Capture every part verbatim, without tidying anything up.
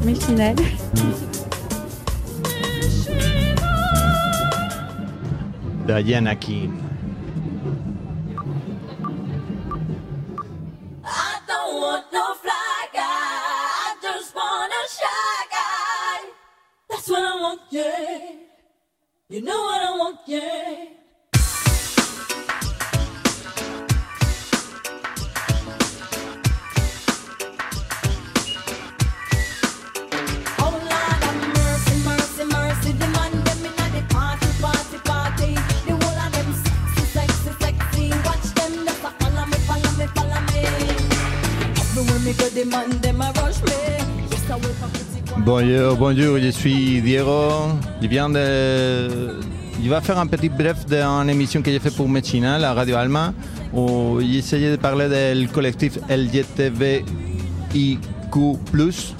Méchinel. Diana King. I don't want no fly guy, I just want a shy guy. That's what I want, yeah. You know what I want, yeah. Bonjour, bonjour, je suis Diego. Je viens de... Je vais faire un petit bref d'une émission que j'ai fait pour Méchinel, la Radio Alma, où j'essayais de parler du collectif L G B T I Q plus.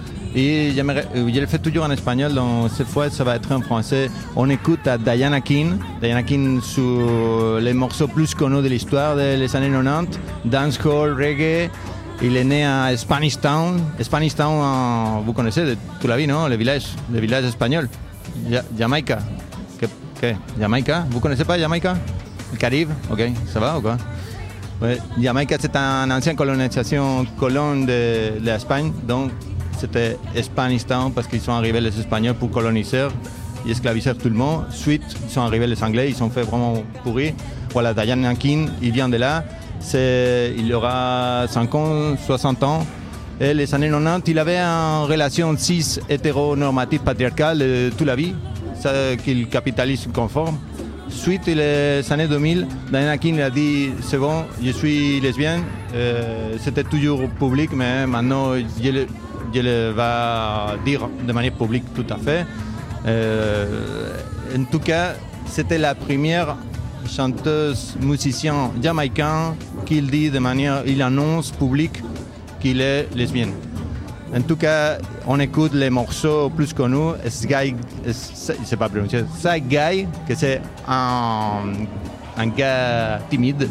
Et je le fais toujours en espagnol, donc cette fois ça va être en français. On écoute à Diana King. Diana King sur les morceaux plus connus de l'histoire des années quatre-vingt-dix, dancehall, reggae. Il est né à Spanish Town. Spanish Town, euh, vous connaissez de toute la vie, non? Le village, le village espagnol. Ja- Jamaïca. Que, que, Jamaïca? Vous connaissez pas Jamaïca? Le Caribe? Ok, ça va ou quoi? Ouais. Jamaïca, c'est une ancienne colonisation, colonne de, de l'Espagne. Donc, c'était Spanish Town parce qu'ils sont arrivés les Espagnols pour coloniser et esclaviser tout le monde. Ensuite, ils sont arrivés les Anglais, ils sont fait vraiment pourris. Voilà, Diana King, il vient de là. C'est, il aura cinquante, soixante ans. Et les années quatre-vingt-dix, il avait une relation cis hétéronormative patriarcale de toute la vie, ça qu'il capitalise conforme. Suite les années deux mille, Diana King a dit c'est bon, je suis lesbienne. Euh, c'était toujours public, mais maintenant je le, je le vais dire de manière publique tout à fait. Euh, en tout cas, c'était la première chanteuse, musicien jamaïcain qu'il dit de manière, il annonce public qu'il est lesbienne. En tout cas, on écoute les morceaux plus connus. Sky, c'est pas prononcé. Sky Guy, que c'est un, un gars timide.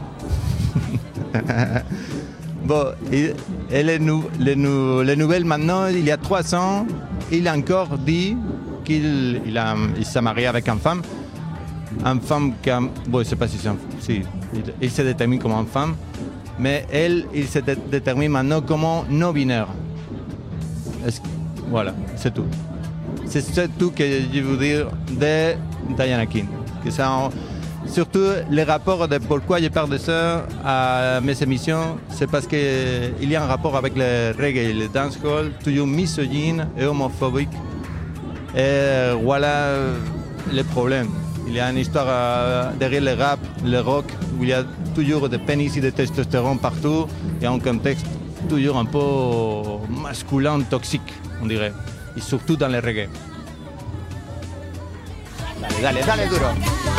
Bon, et, et les, nou, les, nou, les nouvelles maintenant, il y a trois ans, il a encore dit qu'il il a, il s'est marié avec une femme. Une femme qui a, bon, je ne sais pas si c'est un, si, il se détermine comme une femme, mais elle, il se dé- détermine maintenant comme non-binaire. Est-ce, voilà, c'est tout. C'est, c'est tout que je veux dire de Diana King. Que ça, surtout, les rapports de pourquoi je parle de ça à mes émissions, c'est parce qu'il y a un rapport avec le reggae et le dancehall, toujours misogyne et homophobique. Et voilà le problème. Il y a une histoire euh, derrière le rap, le rock, où il y a toujours des pénis et de testostérone partout, et un contexte toujours un peu masculin, toxique, on dirait, et surtout dans le reggae. Dale, dale, dale duro.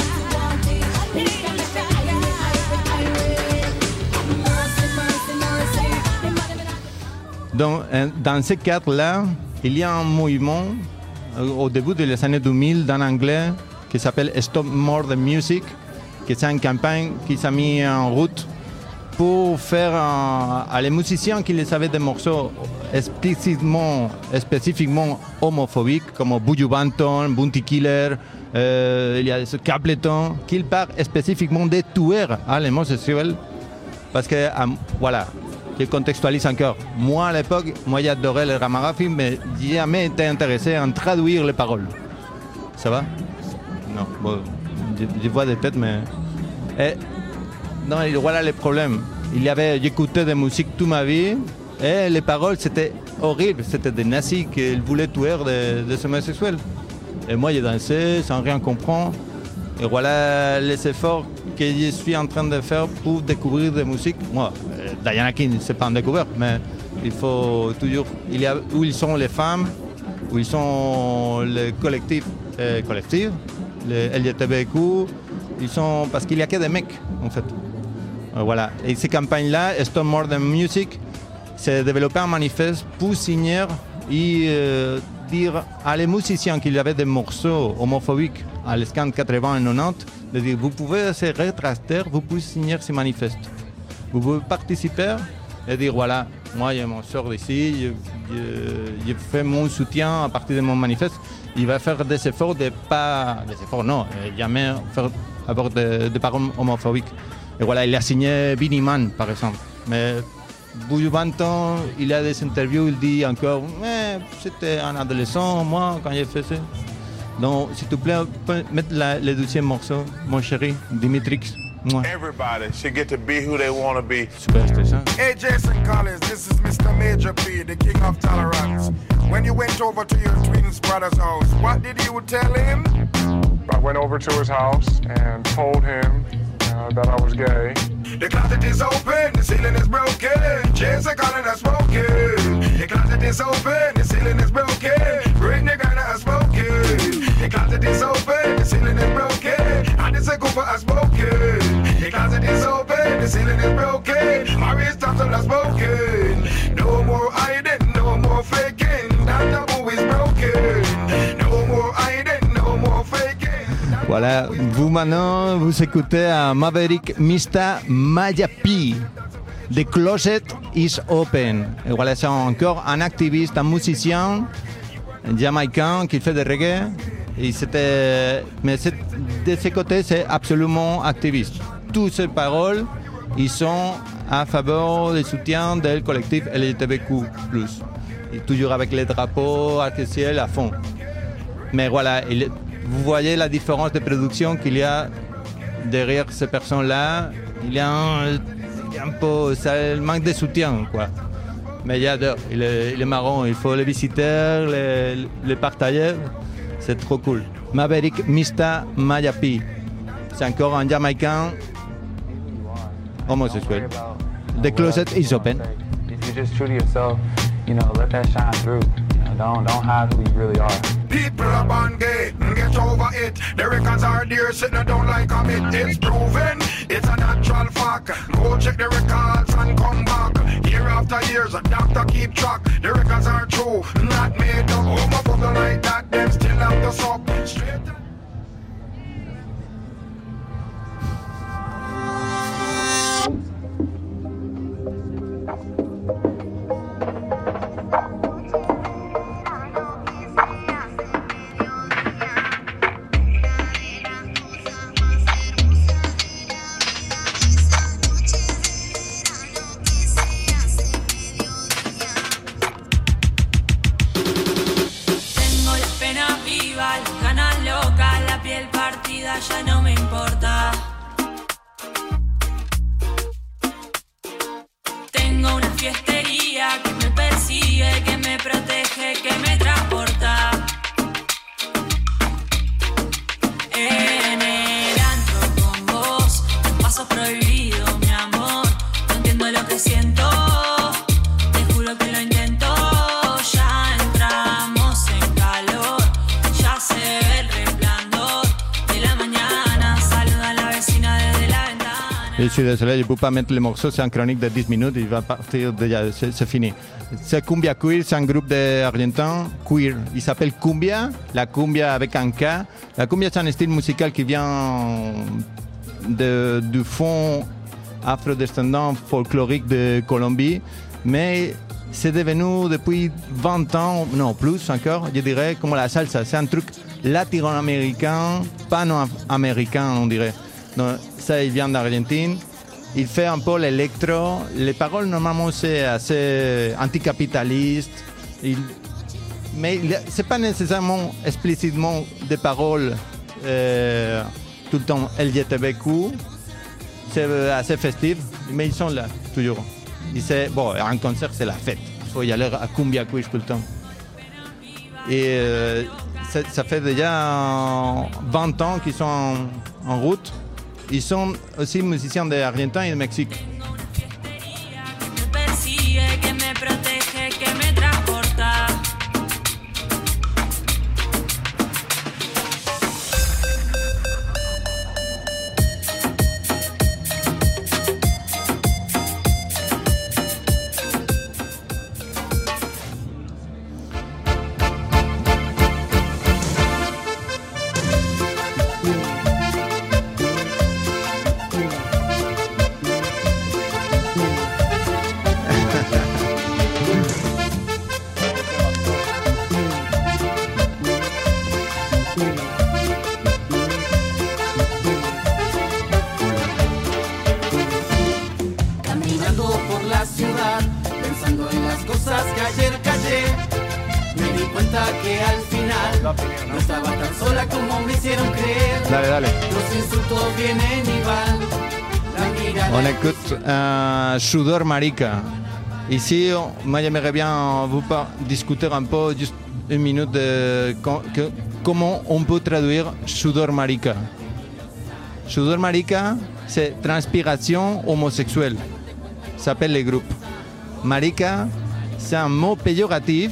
Donc, dans ce cadre-là, il y a un mouvement au début des années deux mille dans l'anglais qui s'appelle Stop More the Music, qui c'est une campagne qui s'est mise en route pour faire un, à les musiciens qui les avaient des morceaux explicitement, spécifiquement homophobiques, comme Buju Banton, Bounty Killer, euh, il y a ce Capleton, qu'ils parlent spécifiquement des tueurs à l'homosexuel, parce que, euh, voilà, je contextualise encore. Moi, à l'époque, moi, j'adorais le ragamuffin, mais j'ai jamais été intéressé à traduire les paroles. Ça va? Non, bon, je, je vois des têtes, mais... Et, non, voilà le problème. Il y avait, j'écoutais de musique toute ma vie, et les paroles, c'était horrible. C'était des nazis qui voulaient tuer des, des homosexuels. Et moi, j'ai dansé sans rien comprendre. Et voilà les efforts que je suis en train de faire pour découvrir des musiques. Moi, euh, Diana King, c'est pas un découvert, mais il faut toujours... Il y a où ils sont les femmes, où ils sont les collectifs, euh, collectifs, les L G B T Q, ils sont... Parce qu'il n'y a que des mecs, en fait. Euh, voilà. Et ces campagnes-là, Stop More Than Music, c'est développer un manifeste pour signer et euh, dire à les musiciens qu'il y avait des morceaux homophobiques à l'escan quatre-vingts et quatre-vingt-dix, de dire vous pouvez se rétracter, vous pouvez signer ce manifeste. Vous pouvez participer et dire voilà, moi je m'en sors d'ici, je je, je fais mon soutien à partir de mon manifeste. Il va faire des efforts, de pas, des efforts non, jamais faire avoir des de paroles homophobiques. Et voilà, il a signé Vinnie Mann, par exemple. Mais au bout de vingt ans, il a des interviews, il dit encore, mais c'était un adolescent, moi, quand j'ai fait ça. Donc, s'il te plaît, mettre la, le deuxième morceau, mon chéri, Dimitrix. Moi. Everybody should get to be who they want to be. Super stressant. Hey, Jason Collins, this is Mister Major P, the king of tolerance. When you went over to your twin brother's house, what did you tell him? I went over to his house and told him uh, that I was gay. The closet is open, the ceiling is broken. Jason Collins has spoken. The closet is open, the ceiling is broken. Britney Griner has spoken. The closet is open, the ceiling is broken. Anderson Cooper has spoken. The closet is open, the ceiling is broken. Maurice Thompson has spoken. No more hiding, no more faking. That taboo is broken. No more hiding, no more faking. Voilà, vous maintenant, vous écoutez à Maverick Mista Mayapi. The Closet is Open. Et voilà, c'est encore un activiste, un musicien jamaïcain qui fait de reggae. Et c'était, mais c'est, de ce côté, c'est absolument activiste. Toutes ces paroles, ils sont à faveur du soutien du collectif L G B T Q plus. Et toujours avec les drapeaux arc-en-ciel à fond. Mais voilà, il, vous voyez la différence de production qu'il y a derrière ces personnes-là. Il y a un, il y a un peu, ça manque de soutien, quoi. Mais il y a de, il est, il est marrant, il faut les visiter, les, les partager. C'est trop cool. Maverick Mista Mayapi. C'est encore un Jamaïcain homosexuel. The closet is open. If you're just true to yourself, you know, let that shine through. You know, don't don't hide who you really are. People are born gay, get over it. The records are there, sitting down like a bit. It's proven, it's a natural fact. Go check the records and come back. Year after years, a doctor keep track. The records are true, not made up. Homophobic like that, them still have the sub. Straight. Ya no me importa. Tengo una fiestería que me persigue, que me protege, que me transporta. En el antro con vos, un paso prohibido, mi amor. No entiendo lo que siento, te juro que lo intento. Ya entramos en calor, ya se ve el resplandor. Je suis désolé, je ne peux pas mettre le morceau, c'est un chronique de dix minutes, il va partir déjà, c'est, c'est fini. C'est Cumbia Queer, c'est un groupe d'Argentins queer. Il s'appelle Cumbia, la cumbia avec un K. La cumbia, c'est un style musical qui vient de, du fond afrodescendant folklorique de Colombie, mais c'est devenu depuis vingt ans, non plus encore, je dirais, comme la salsa. C'est un truc latino-américain, pano-américain, on dirait. Donc, ça, il vient d'Argentine. Il fait un peu l'électro. Les paroles, normalement, c'est assez anticapitaliste. Il... Mais ce n'est pas nécessairement explicitement des paroles euh, tout le temps L G B T Q. C'est assez festif, mais ils sont là, toujours. Et c'est, bon, un concert, c'est la fête. Il faut y aller à Cumbia Quiz tout le temps. Et euh, ça, ça fait déjà vingt ans qu'ils sont en, en route. Ils sont aussi musiciens d'Argentine et de Mexique. No estaba tan sola como me hicieron creer. Dale, dale. Los insultos vienen y van. La mirada. On écoute euh, Sudor Marica. Ici, on- moi j'aimerais bien vous par- discuter un peu, juste une minute, de com- que- comment on peut traduire Sudor Marica. Sudor Marica, c'est transpiration homosexuelle. Ça s'appelle les groupes. Marica, c'est un mot péjoratif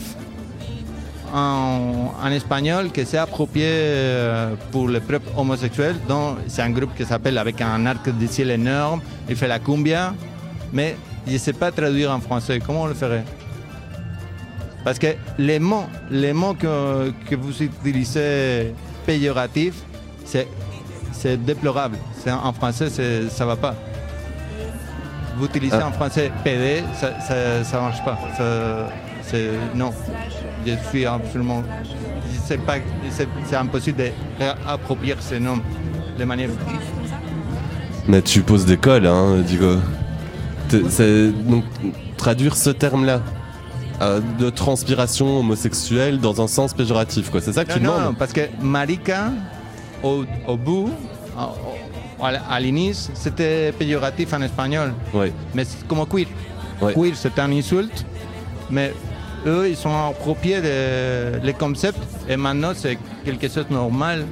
en, en espagnol qui s'est approprié euh, pour le peuple homosexuel. Donc, c'est un groupe qui s'appelle avec un arc de ciel énorme. Il fait la cumbia, mais je ne sais pas traduire en français. Comment on le ferait? Parce que les mots, les mots que, que vous utilisez péjoratifs, c'est, c'est déplorable. C'est, en français, c'est, ça ne va pas. Vous utilisez Ah. en français P D, ça ne marche pas. Ça, c'est, non, je suis absolument... C'est, pas, c'est, c'est impossible de réapproprier ces noms de manière... Mais tu poses des cols, hein, Diego. T'es- C'est, donc, traduire ce terme-là euh, de transpiration homosexuelle dans un sens péjoratif, quoi. C'est ça que tu Non, demandes non, parce que marica, au, au bout, au- au- à l'inice, c'était péjoratif en espagnol. Ouais. Mais c'est comme queer. Ouais. Queer, c'est un insulte, mais eux, ils sont appropriés de, les concepts, et maintenant, c'est quelque chose de normal.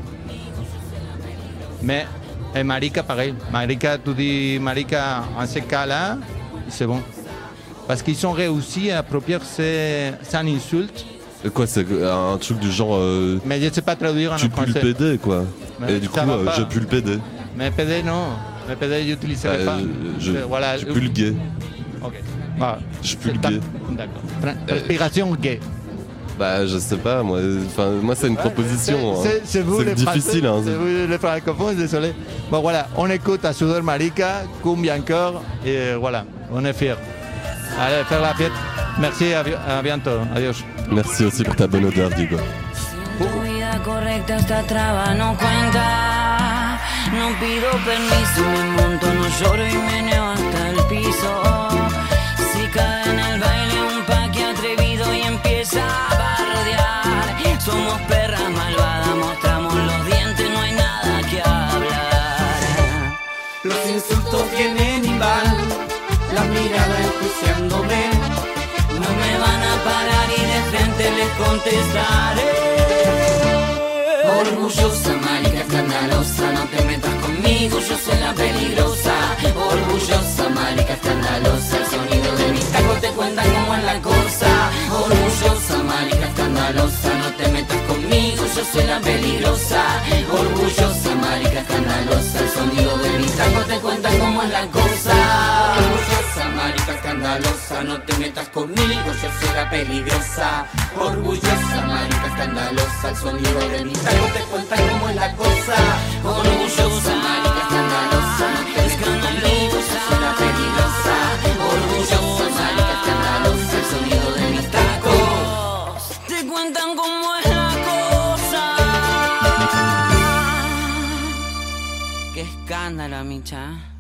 Mais, et marica, pareil. Marica, tu dis marica en ce cas-là, c'est bon. Parce qu'ils ont réussi à approprier ces, c'est un insulte, Et quoi, c'est un truc du genre euh, mais je ne sais pas traduire en tu pues le français. P D, quoi. Mais Et du coup, ça va euh, pas. je pue le P D. Mais P D, non. Mais P D, je n'utiliserai Euh, pas. je, Euh, voilà. je pue le gay. Ok. Voilà. Je pue le C'est gay. pas- D'accord. Tra- Respiration gay. Bah, je sais pas, moi. Enfin, moi, c'est une proposition. C'est- hein. C'est c'est vous C'est les difficile, Français, hein. C'est vous les francophones, désolé. Bon, voilà. On écoute à Sudor Marica, cumbia encore, et voilà. On est fiers. Allez, faire la fête. Merci, à, bi- à bientôt. Adiós. Merci aussi pour ta bonne odeur, Diego. Tu vida correcta esta traba no cuenta. No pido permiso, me monto, no lloro y meneo hasta el piso. Si cae en el baile un paqui atrevido y empieza a bardear. Somos perras malvadas, mostramos los dientes, no hay nada que hablar. Los insultos vienen y van. La mirada enjuiciándome. No me van a parar y de frente les contestaré. Orgullosa, marica escandalosa, no te metas conmigo, yo soy la peligrosa. Orgullosa, marica escandalosa, el sonido de mis tacos te cuenta cómo es la cosa. Orgullosa, marica escandalosa, no te metas conmigo, yo soy la peligrosa. Orgullosa, marica escandalosa, el sonido de mis tacos te cuenta cómo es la cosa. Orgullosa, marica escandalosa, no te metas conmigo, yo soy la peligrosa. Orgullosa, marica escandalosa, el sonido de mis tacos te cuenta cómo es la cosa. Orgullosa, marica escandalosa, no te metas conmigo, yo soy la peligrosa. Orgullosa, marica escandalosa, el sonido de mis tacos te cuentan cómo es la cosa. Qué escándalo, micha.